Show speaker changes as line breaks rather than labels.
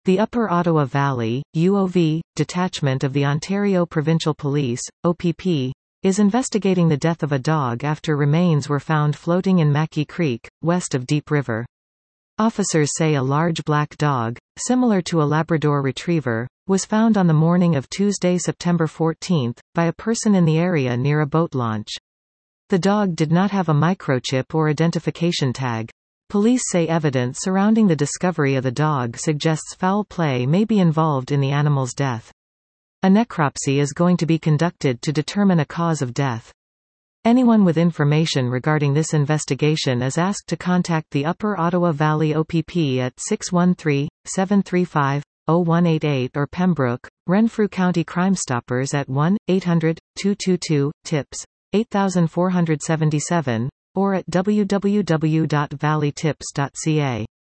The Upper Ottawa Valley, UOV, detachment of the Ontario Provincial Police, OPP, is investigating the death of a dog after remains were found floating in Mackey Creek, west of Deep River. Officers say a large black dog, similar to a Labrador Retriever, was found on the morning of Tuesday, September 14, by a person in the area near a boat launch. The dog did not have a microchip or identification tag. Police say evidence surrounding the discovery of the dog suggests foul play may be involved in the animal's death. A necropsy is going to be conducted to determine a cause of death. Anyone with information regarding this investigation is asked to contact the Upper Ottawa Valley OPP at 613-735-0188 or Pembroke, Renfrew County Crime Stoppers at 1-800-222-TIPS, 8477, or at www.valleytips.ca.